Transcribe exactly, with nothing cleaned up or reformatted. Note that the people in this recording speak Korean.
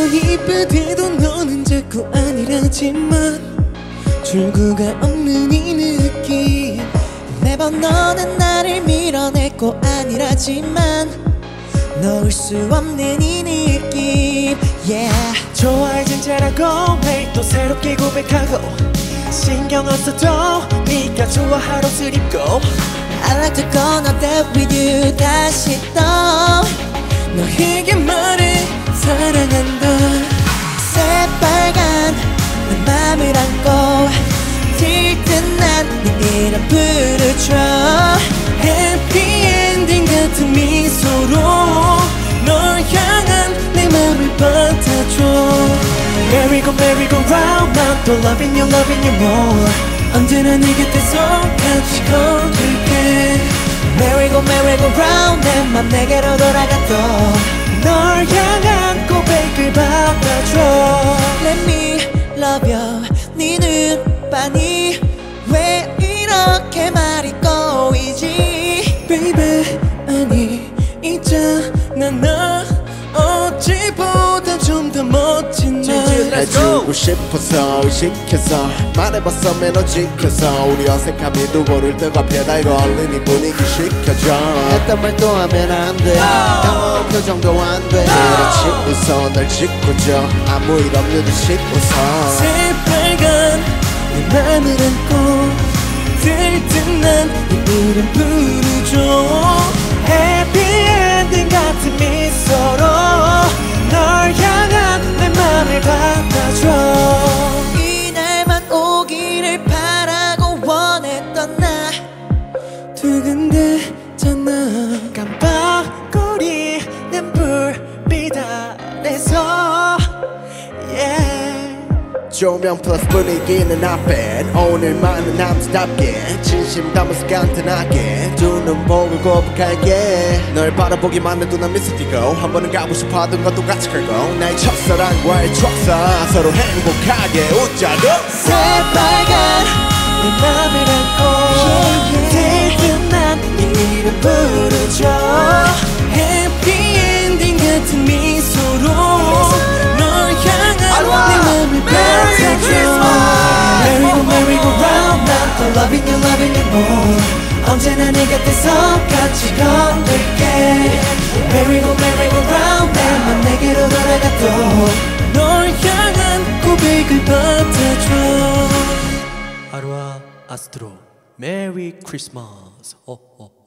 이쁘대도 너는 자꾸 아니라지만 출구가 없는 이 느낌. 매번 너는 나를 밀어내고 아니라지만 놓을 수 없는 이 느낌. Yeah. 좋아할 진짜라고 매일 또 새롭게 고백하고 신경 안 써도 네가 좋아할 옷을 입고 I like to go on a date with you. 다시 또 너에게 말해 사랑한다. 새빨간 내 맘을 안고 들뜬한 네 이름 부르죠. 해피엔딩 같은 미소로 널 향한 내 맘을 받아줘. Merry go merry go round 난 또 loving you loving you more. 언제나 네 곁에서 같이 걸을게. Merry go merry go round 내 맘 내게로 돌아가도 널 향한 고백을 받아줘. Let me love you. 네 눈반이 왜 이렇게 말이 꼬이지? Baby 아니 있잖아 나 어찌보다 좀 더 멋진 나. 해주고 싶어서 의식해서 말해봤어 매너 지켜서 우리 어색함이 두고를 뜨겁게 달고 얼른 이 분위기 식혀줘. 했던 말 또 하면 안돼 당황한 표정도 안돼. 그렇지 웃어 널 짓고줘 아무 일 없는 듯이 웃어. 새빨간 내 맘을 안고 들뜬한 네 이름 부르죠. 해피엔딩 같은 미소로 널 향한 내 맘을 받아줘. 이날만 오기를 바라고 원했던 나 두근대잖아. 깜빡거리는 불빛 아래서 yeah. 조명 플러스 분위기는 앞에 오늘만은 남자답게 진심 담아서 간단하게 두 눈 보고 고백할게. 널 바라보기만 해도 난 미소 띄고 한 번은 가고 싶어 하던 것도 같이 걸고 나의 첫사랑과의 추억사 서로 행복하게 웃자고. 새빨간 내 맘을 안고 들뜬한 네 이름 부르죠. 해피엔딩 같은 미소로 널 향한 내 맘을 받아줘. Merry go merry go round 난 또 loving you loving you more. 언제나 네 곁에서 같이 걸을게. Merry go merry go round 내 맘 내게로 돌아가도 널 향한 고백을 받아줘. 아루아 아스트로 메리 크리스마스.